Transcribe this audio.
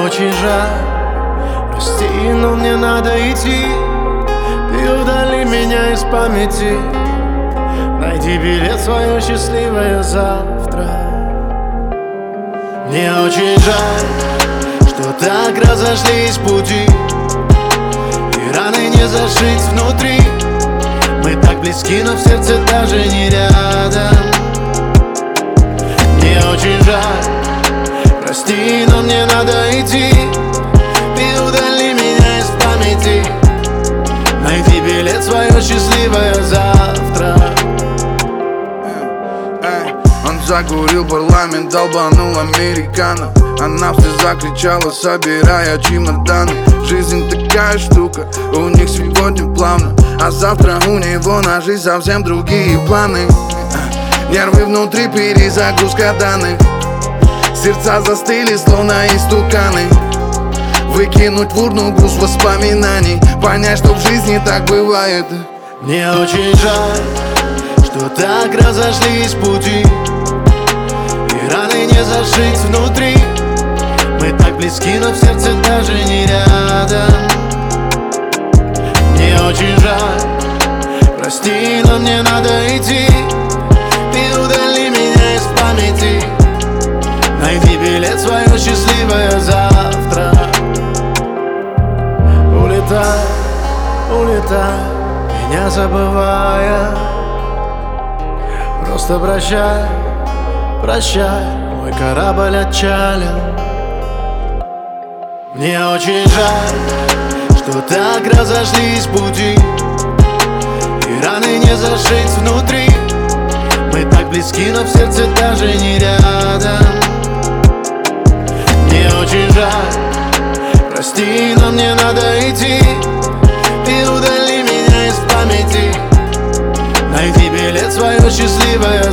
очень жаль, прости, но мне надо идти. Ты удали меня из памяти. Найди билет в свое счастливое завтра. Мне очень жаль, что так разошлись пути, и раны не зашить внутри. Мы так близки, но в сердце даже не рядом. Мне очень жаль, прости, но мне надо идти. Ты удали меня из памяти. Найди билет в свое счастливое завтра. Он закурил парламент, долбанул американо. Она в слезах кричала, собирая чемоданы. Жизнь такая штука, у них сегодня плавно, а завтра у него на жизнь совсем другие планы. Нервы внутри, перезагрузка данных. Сердца застыли, словно истуканы. Выкинуть в урну груз воспоминаний, понять, что в жизни так бывает. Мне очень жаль, что так разошлись пути, и раны не зашить внутри. Мы так близки, но в сердце даже не рядом. Мне очень жаль, прости, но мне надо идти. Ты удали меня из памяти. Найди билет в свое счастливое завтра. Улетай, улетай, меня забывая. Просто прощай, прощай, мой корабль отчалил. Мне очень жаль, что так разошлись пути, и раны не зашить внутри. Мы так близки, но в сердце даже не рядом. Мне очень жаль, прости, но мне надо идти. Ты удали меня из памяти. Найди билет в свое счастливое